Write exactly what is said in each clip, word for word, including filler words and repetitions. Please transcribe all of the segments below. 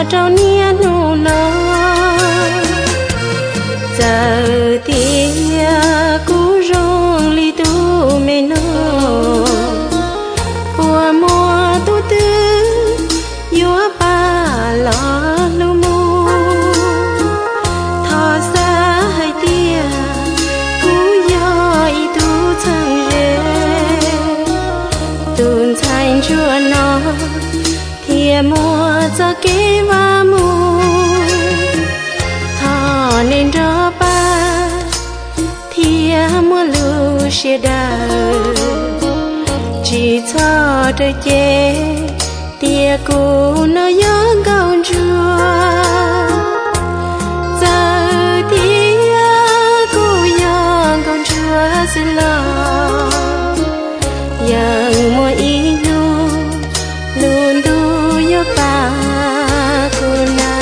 trao nia nụ nó giờ tia cú rong li tu mê nó mùa mùa tu tư yua ba lo lu mu thọ xa hai tia cú yoi tu thăng rê tuôn thành chua nó thia mùa cho kế va mù thọ nên rõ ba thia mùa lưu xe đời chỉ cho đời chê tia cũ nó gió gạo chua giờ tia cũ gió gạo chua sẽ lo yang mùa ý lu luôn du yo pa kuna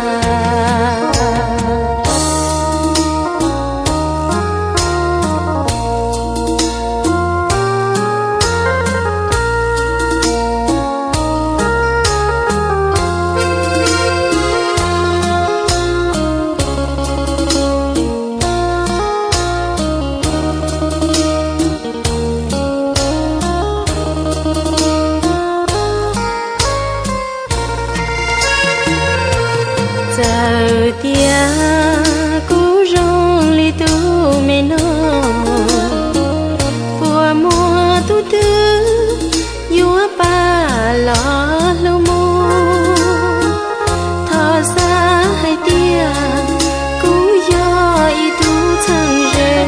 giờ tia cú rong li tu mê nó mùa mùa tu tư yua ba lo lu mu thọ xa hai tia cú yoi tu thăng rê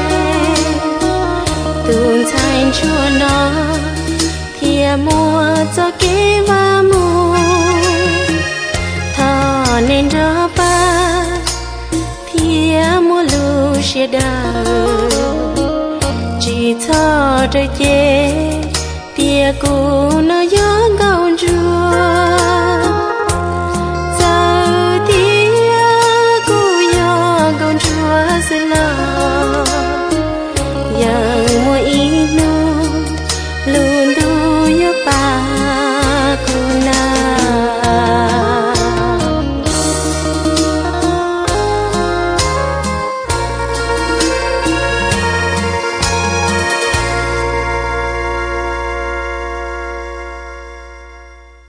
tuôn thành chua nó thia mùa cho kế va mù thọ nên rõ ba thia mùa lưu xe đời chỉ thọ đời chê tia cũ nó gió